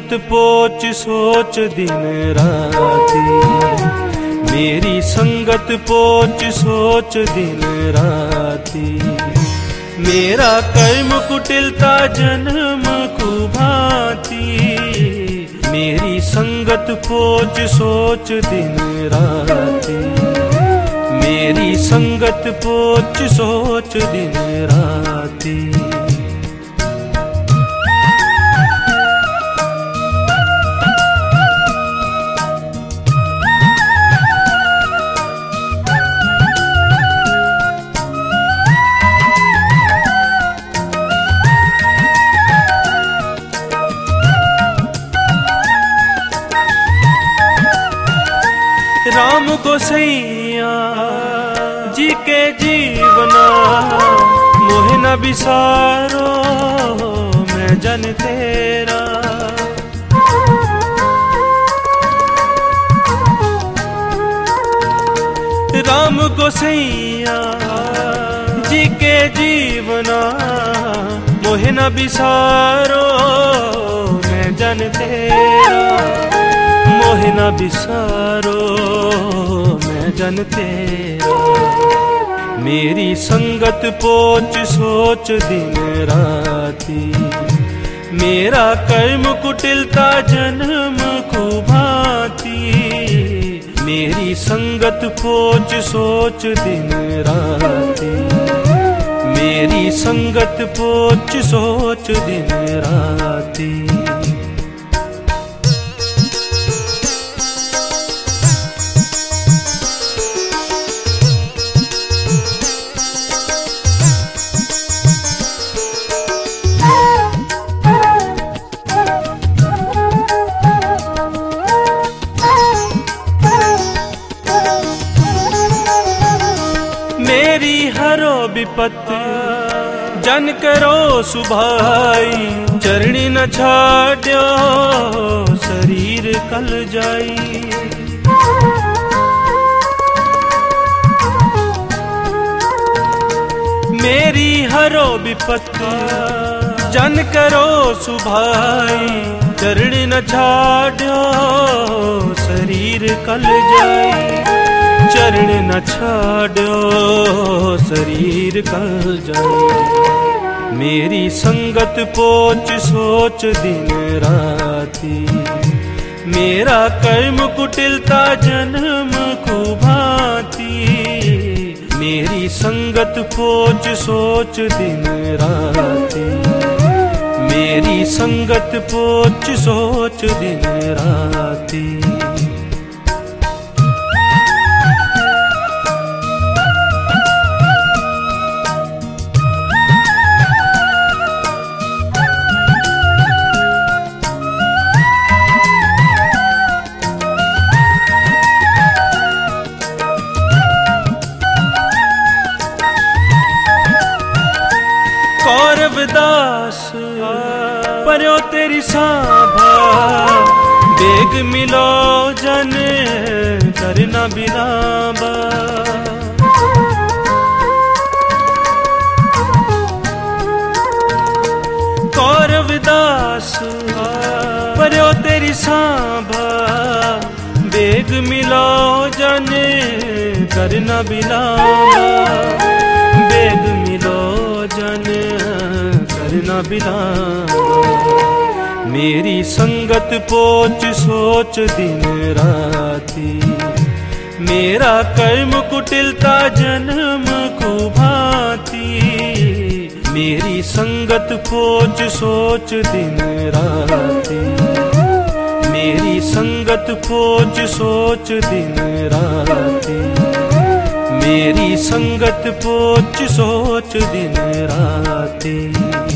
संगत पोच सोच दिन राती, मेरी संगत पोच सोच दिन राती। मेरा कर्म कुटिलता जन्म कुभांति, मेरी संगत पोच सोच दिन राती, मेरी संगत पोच सोच दिन राती। राम गोसैया जी के जीवना, मोहे न बिसारो मैं जन तेरा। राम गोसैया जी के जीवना, मोहे न बिसारो मैं जन तेरा। मोहे न बिसारो मैं जन तेरा, मेरी संगत पोच सोच दिन राती। मेरा कर्म कुटिलता जन्म कुभांति, मेरी संगत पोच सोच दिन राती, मेरी संगत पोच सोच दिन राती। मेरी हरो विपत जन करो सुभाई, चरणी न छाड्यो शरीर कल जाई। मेरी हरो विपत जन करो सुभाई, चरणी न छाड्यो शरीर कल जाई। चरण न छाड्यो शरीर कल जाए, मेरी संगत पोच सोच दिन राती। मेरा कर्म कुटिलता जन्म कुभांति, मेरी संगत पोच सोच दिन राती, मेरी संगत पोच सोच दिन राती। कौरवदास पर्यो तेरी साभा, बेग मिलो जन करना बिलाबा। कौरवदास पर्यो तेरी साभा, बेग मिलो जन करना बिलाबा। बेग मिलो जन करना बिलाबा, मेरी संगत पोच सोच दिन राती। मेरा कर्म कुटिलता जन्म कुभांति, मेरी संगत पोच सोच दिन राती। मेरी संगत पोच सोच दिन राती, मेरी संगत पोच सोच दिन राती।